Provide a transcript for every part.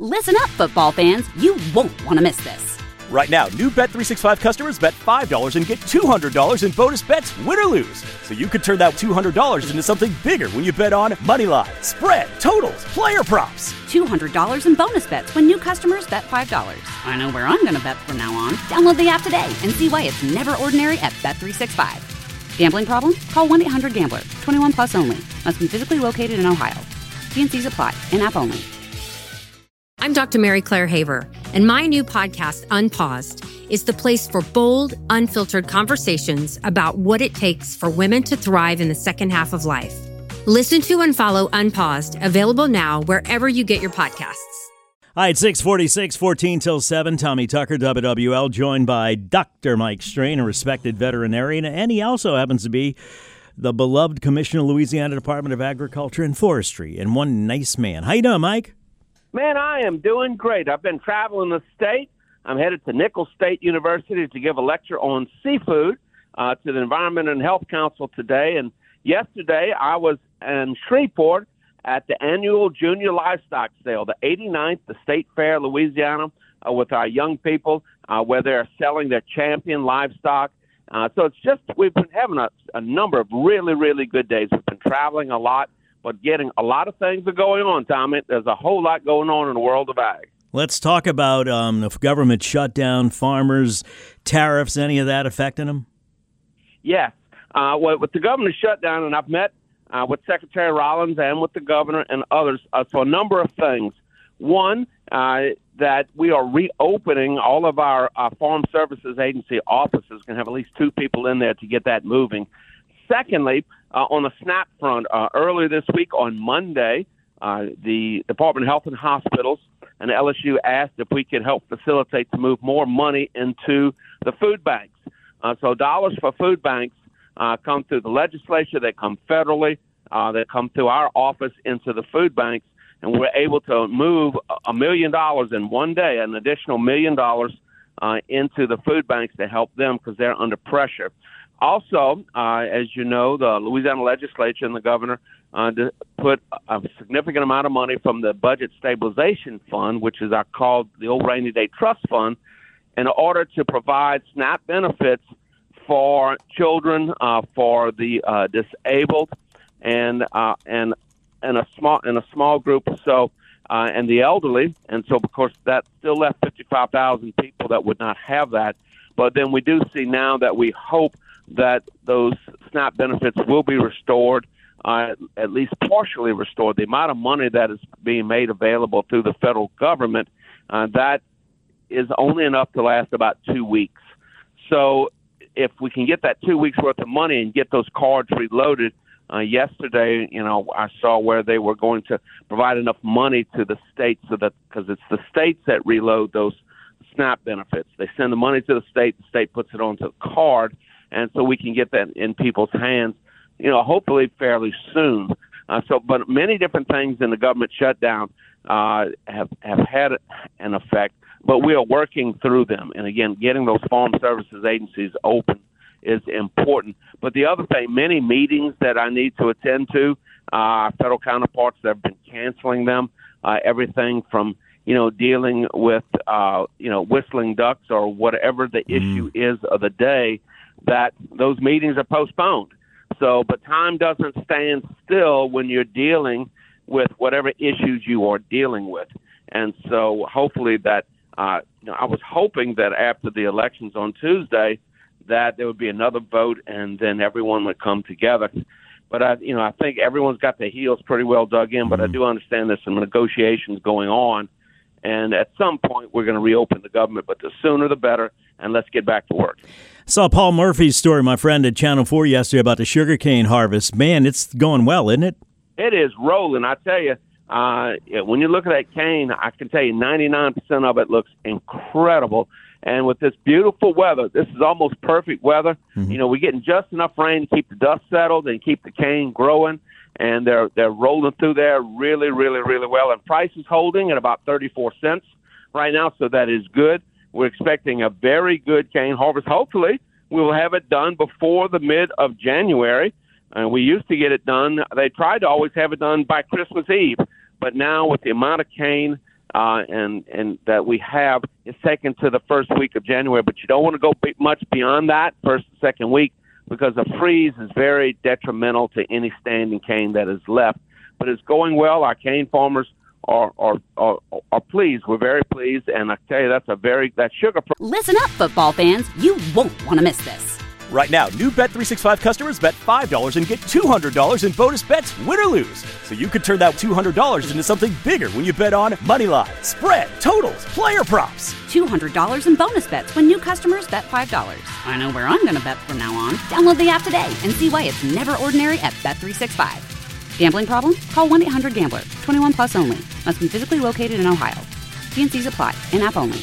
Listen up, football fans. You won't want to miss this. Right now, new Bet365 customers bet $5 and get $200 in bonus bets, win or lose. So you could turn that $200 into something bigger when you bet on money line, spread, totals, player props. $200 in bonus bets when new customers bet $5. I know where I'm going to bet from now on. Download the app today and see why it's never ordinary at Bet365. Gambling problem? Call 1-800-GAMBLER. 21 plus only. Must be physically located in Ohio. T&Cs apply. In-app only. I'm Dr. Mary Claire Haver, and my new podcast, Unpaused, is the place for bold, unfiltered conversations about what it takes for women to thrive in the second half of life. Listen to and follow Unpaused, available now wherever you get your podcasts. Hi, it's 6:46, 14 till 7. Tommy Tucker, WWL, joined by Dr. Mike Strain, a respected veterinarian, and he also happens to be the beloved Commissioner of Louisiana Department of Agriculture and Forestry, and one nice man. How you doing, Mike? Man, I am doing great. I've been traveling the state. I'm headed to Nicholls State University to give a lecture on seafood to the Environment and Health Council today. And yesterday, I was in Shreveport at the annual Junior Livestock Sale, the 89th, the State Fair, Louisiana, with our young people, where they're selling their champion livestock. So it's just, we've been having a number of really, really good days. We've been traveling a lot, but getting a lot of things are going on, Tommy. There's a whole lot going on in the world of ag. Let's talk about the government shutdown, farmers, tariffs, any of that affecting them? Yes. With the government shutdown, and I've met with Secretary Rollins and with the governor and others, so a number of things. One, that we are reopening all of our Farm Services Agency offices, can have at least 2 people in there to get that moving. Secondly, on the SNAP front, earlier this week on Monday, the Department of Health and Hospitals and LSU asked if we could help facilitate to move more money into the food banks. So dollars for food banks come through the legislature, they come federally, they come through our office into the food banks, and we're able to move $1 million in one day, an additional $1 million into the food banks to help them because they're under pressure. Also, as you know, the Louisiana legislature and the governor put a significant amount of money from the Budget Stabilization Fund, which is called the old Rainy Day Trust Fund, in order to provide SNAP benefits for children, for the disabled, and a small group. So, and the elderly, and so of course that still left 55,000 people that would not have that. But then we do see now that we hope that those SNAP benefits will be restored, at least partially restored. The amount of money that is being made available through the federal government, that is only enough to last about 2 weeks. So if we can get that 2 weeks worth of money and get those cards reloaded, yesterday, I saw where they were going to provide enough money to the states so that, because it's the states that reload those SNAP benefits. They send the money to the state puts it onto the card, and so we can get that in people's hands, hopefully fairly soon. But many different things in the government shutdown have had an effect, but we are working through them. And again, getting those farm services agencies open is important. But the other thing, many meetings that I need to attend to, our federal counterparts that have been canceling them, everything from dealing with, whistling ducks or whatever the issue is of the day, that those meetings are postponed. So, but time doesn't stand still when you're dealing with whatever issues you are dealing with. And so hopefully that, I was hoping that after the elections on Tuesday, that there would be another vote and then everyone would come together. But I think everyone's got their heels pretty well dug in, but I do understand there's some negotiations going on. And at some point, we're going to reopen the government, but the sooner the better, and let's get back to work. Saw Paul Murphy's story, my friend, at Channel 4 yesterday about the sugarcane harvest. Man, it's going well, isn't it? It is rolling. I tell you, when you look at that cane, I can tell you 99% of it looks incredible. And with this beautiful weather, this is almost perfect weather. Mm-hmm. We're getting just enough rain to keep the dust settled and keep the cane growing. And they're rolling through there really, really, really well. And price is holding at about 34 cents right now, so that is good. We're expecting a very good cane harvest. Hopefully, we will have it done before the mid of January. We used to get it done. They tried to always have it done by Christmas Eve. But now with the amount of cane and that we have is taken to the first week of January. But you don't want to go much beyond that, first and second week, because a freeze is very detrimental to any standing cane that is left. But it's going well. Our cane farmers are pleased. We're very pleased, and I tell you, that sugar. Listen up, football fans. You won't want to miss this. Right now, new Bet365 customers bet $5 and get $200 in bonus bets, win or lose. So you could turn that $200 into something bigger when you bet on money line, spread, totals, player props. $200 in bonus bets when new customers bet $5. I know where I'm going to bet from now on. Download the app today and see why it's never ordinary at Bet365. Gambling problem? Call 1-800-GAMBLER. 21 plus only. Must be physically located in Ohio. T&Cs apply. In-app only.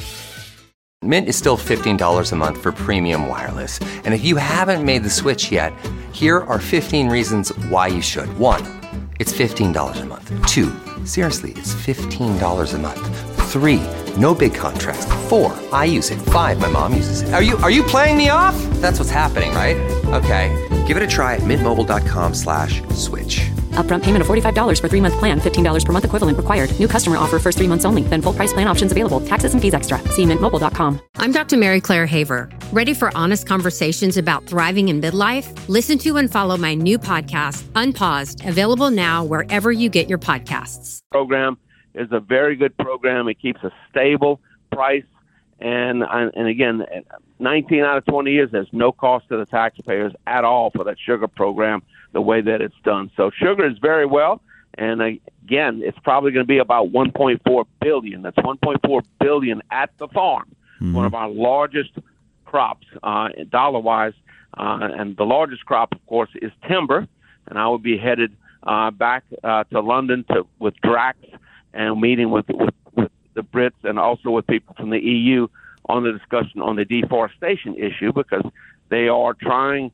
Mint is still $15 a month for premium wireless. And if you haven't made the switch yet, here are 15 reasons why you should. 1, it's $15 a month. 2, seriously, it's $15 a month. 3, no big contracts. 4, I use it. 5, my mom uses it. Are you playing me off? That's what's happening, right? Okay, give it a try at mintmobile.com/switch. Upfront payment of $45 for 3-month plan, $15 per month equivalent required. New customer offer first 3 months only. Then full price plan options available. Taxes and fees extra. See mintmobile.com. I'm Dr. Mary Claire Haver. Ready for honest conversations about thriving in midlife? Listen to and follow my new podcast, Unpaused, available now wherever you get your podcasts. Program is a very good program. It keeps a stable price. And again, 19 out of 20 years, there's no cost to the taxpayers at all for that sugar program, the way that it's done. So sugar is very well. And again, it's probably going to be about $1.4 billion. That's $1.4 billion at the farm. Mm-hmm. One of our largest crops, dollar-wise. And the largest crop, of course, is timber. And I will be headed back to London with Drax and meeting with the Brits and also with people from the EU on the discussion on the deforestation issue, because they are trying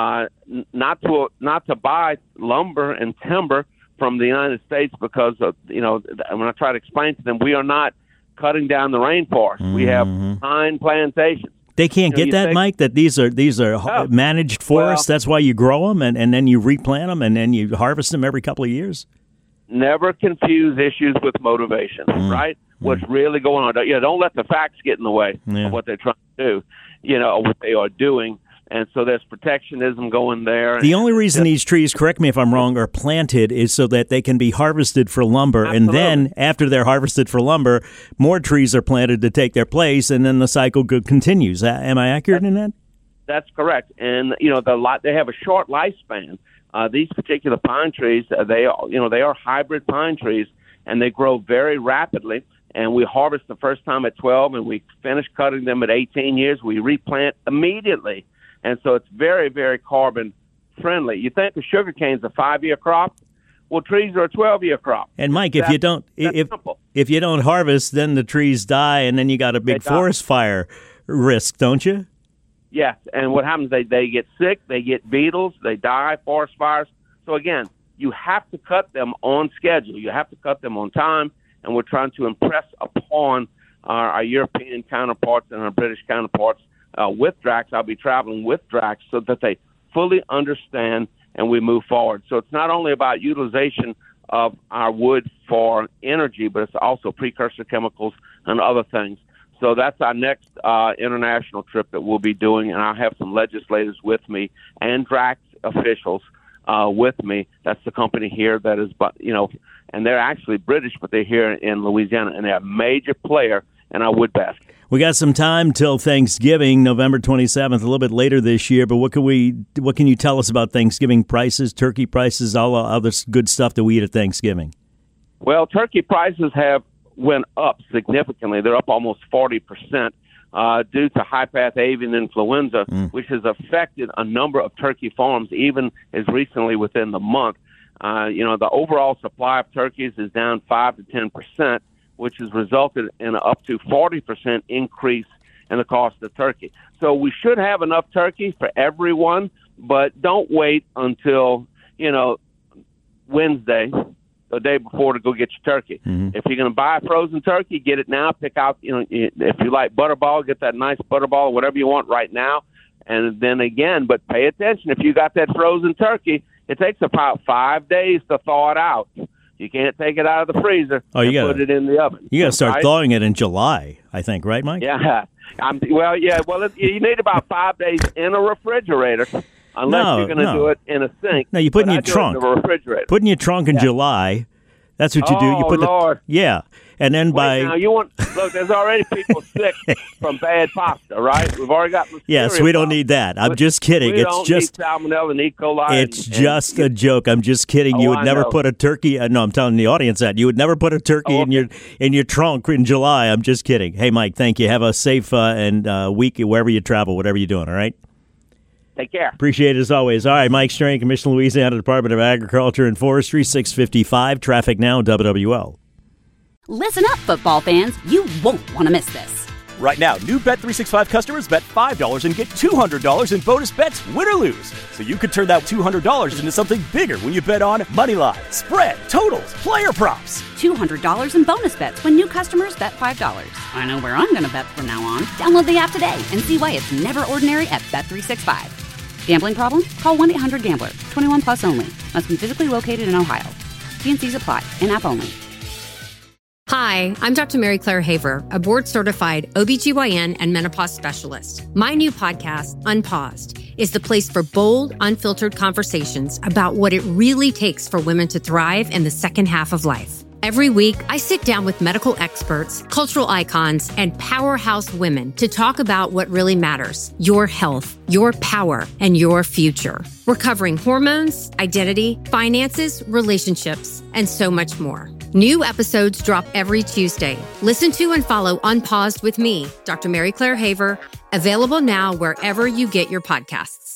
not to buy lumber and timber from the United States, because of, when I try to explain to them, we are not cutting down the rainforest. Mm-hmm. We have pine plantations. They can't get that, Mike, that these are managed forests. That's why you grow them and then you replant them and then you harvest them every couple of years. Never confuse issues with motivation, right? What's really going on. Don't let the facts get in the way of what they're trying to do, what they are doing. And so there's protectionism going there. The only reason these trees, correct me if I'm wrong, are planted is so that they can be harvested for lumber. Absolutely. And then after they're harvested for lumber, more trees are planted to take their place, and then the cycle continues. Am I accurate in that? That's correct. And, they have a short lifespan. These particular pine trees, they are hybrid pine trees, and they grow very rapidly. And we harvest the first time at 12, and we finish cutting them at 18 years. We replant immediately. And so it's very, very carbon friendly. You think the sugar cane's a 5-year crop? Well, trees are a 12-year crop. And Mike, if you don't harvest, then the trees die, and then you got a big forest fire risk, don't you? Yes. And what happens? They get sick, they get beetles, they die, forest fires. So again, you have to cut them on schedule. You have to cut them on time. And we're trying to impress upon our European counterparts and our British counterparts with Drax. I'll be traveling with Drax so that they fully understand and we move forward. So it's not only about utilization of our wood for energy, but it's also precursor chemicals and other things. So that's our next international trip that we'll be doing, and I'll have some legislators with me and Drax officials with me. That's the company here that is, and they're actually British, but they're here in Louisiana, and they're a major player in our wood basket. We got some time till Thanksgiving, November 27th, a little bit later this year. But what can you tell us about Thanksgiving prices, turkey prices, all the other good stuff that we eat at Thanksgiving? Well, turkey prices have went up significantly. They're up almost 40% due to high-path avian influenza, which has affected a number of turkey farms, even as recently within the month. The overall supply of turkeys is down 5 to 10%, which has resulted in an up to 40% increase in the cost of turkey. So we should have enough turkey for everyone, but don't wait until, Wednesday, the day before, to go get your turkey. Mm-hmm. If you're going to buy a frozen turkey, get it now. Pick out, if you like butterball, get that nice butterball, whatever you want right now. And then again, but pay attention. If you got that frozen turkey, it takes about 5 days to thaw it out. You can't take it out of the freezer and put it in the oven. You got to start right? thawing it in July, I think, right, Mike? Yeah. You need about 5 days in a refrigerator, unless you're going to do it in a sink. No, you put it in your trunk. In a refrigerator. Put in your trunk in July. That's what you do. You put Lord. And then look, there's already people sick from bad pasta, right? We've already got Yes, we don't need that. I'm just kidding. We don't need salmonella and E. coli. It's just a joke. I'm just kidding. You would never put a turkey. No, I'm telling the audience that you would never put a turkey in your trunk in July. I'm just kidding. Hey, Mike, thank you. Have a safe week wherever you travel, whatever you're doing. All right. Take care. Appreciate it as always. All right, Mike Strain, Commissioner, Louisiana Department of Agriculture and Forestry, 655. Traffic now, WWL. Listen up, football fans. You won't want to miss this. Right now, new Bet365 customers bet $5 and get $200 in bonus bets, win or lose. So you could turn that $200 into something bigger when you bet on Moneyline, spread, totals, player props. $200 in bonus bets when new customers bet $5. I know where I'm going to bet from now on. Download the app today and see why it's never ordinary at Bet365. Gambling problem? Call 1-800-GAMBLER. 21 plus only. Must be physically located in Ohio. T&Cs apply. In-app only. Hi, I'm Dr. Mary Claire Haver, a board-certified OBGYN and menopause specialist. My new podcast, Unpaused, is the place for bold, unfiltered conversations about what it really takes for women to thrive in the second half of life. Every week, I sit down with medical experts, cultural icons, and powerhouse women to talk about what really matters: your health, your power, and your future. We're covering hormones, identity, finances, relationships, and so much more. New episodes drop every Tuesday. Listen to and follow Unpaused with me, Dr. Mary Claire Haver, available now wherever you get your podcasts.